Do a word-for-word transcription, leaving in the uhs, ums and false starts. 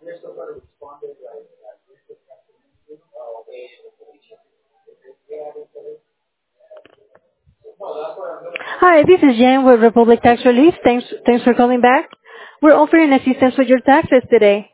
Hi, this is Jan with Republic Tax Relief. Thanks, thanks for calling back. We're offering assistance with your taxes today.